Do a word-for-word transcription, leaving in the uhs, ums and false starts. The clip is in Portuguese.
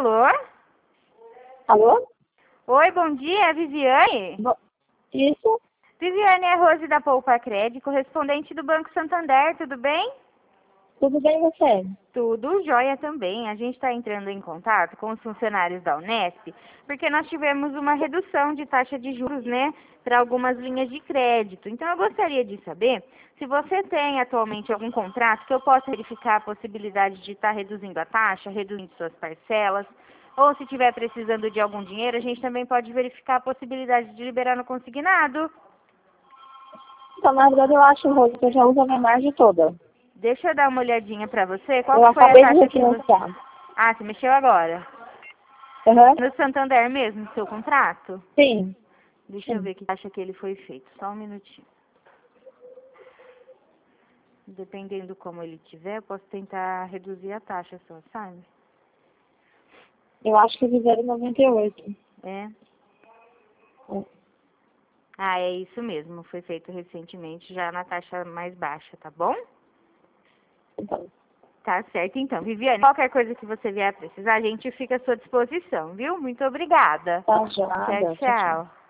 Alô? Alô? Oi, bom dia, é Viviane? Bo- Isso? Viviane é Rose da Poupa Cred, correspondente do Banco Santander, tudo bem? Tudo bem você? Tudo jóia também. A gente está entrando em contato com os funcionários da Unesp, porque nós tivemos uma redução de taxa de juros, né, para algumas linhas de crédito. Então, eu gostaria de saber se você tem atualmente algum contrato que eu possa verificar a possibilidade de estar reduzindo a taxa, reduzindo suas parcelas, ou se estiver precisando de algum dinheiro, a gente também pode verificar a possibilidade de liberar no consignado. Então, na verdade, eu acho, Rose, que eu já uso a minha margem toda. Deixa eu dar uma olhadinha para você. Qual Eu que foi a acabei de taxa que você... refinanciar. Ah, você mexeu agora. Aham. No Santander mesmo, seu contrato? Sim. Deixa eu Sim. ver que taxa que ele foi feito. Só um minutinho. Dependendo como ele tiver, eu posso tentar reduzir a taxa só, sabe? Eu acho que fizeram noventa e oito. É. É. Ah, é isso mesmo. Foi feito recentemente, já na taxa mais baixa, tá bom? Então, Tá certo, então. Viviane, qualquer coisa que você vier a precisar, a gente fica à sua disposição, viu? Muito obrigada. tá Tchau, gelada. Tchau, tchau. tchau.